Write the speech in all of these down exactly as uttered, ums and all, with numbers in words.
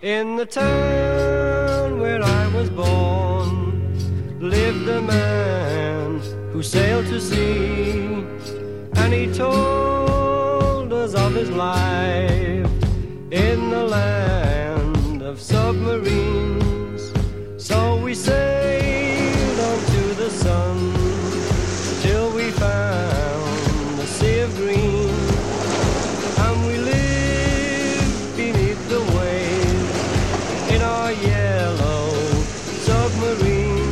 In the town where I was born lived a man who sailed to sea, and he told us of his life in the land of submarines. So we sailed on to the sun till we found the sea of green, and we lived beneath the waves in our yellow submarine.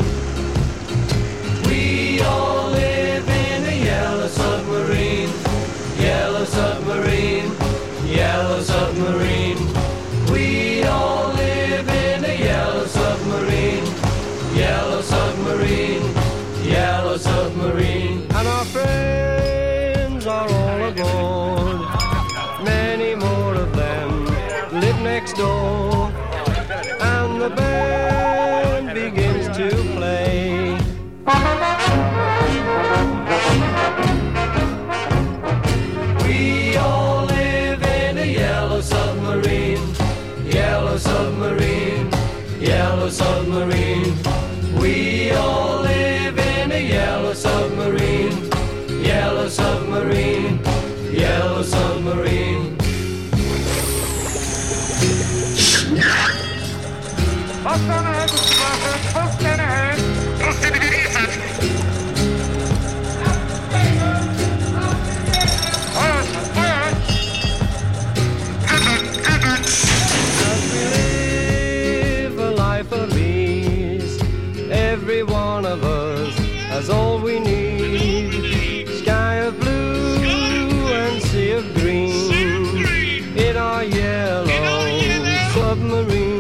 We all live in a yellow submarine, yellow submarine, yellow submarine. We all live in a yellow submarine, yellow submarine, yellow submarine. And our friends are all aboard, many more of them live next door, and the band begins to play. We all live in a yellow submarine, yellow submarine, yellow submarine. We all live in a yellow submarine, yellow submarine, yellow submarine. Post on ahead, Mister Martin. Post on ahead. Post on ahead. As we live a life of ease, every one of us has all we need. Sky of blue and sea of green in our yellow submarine.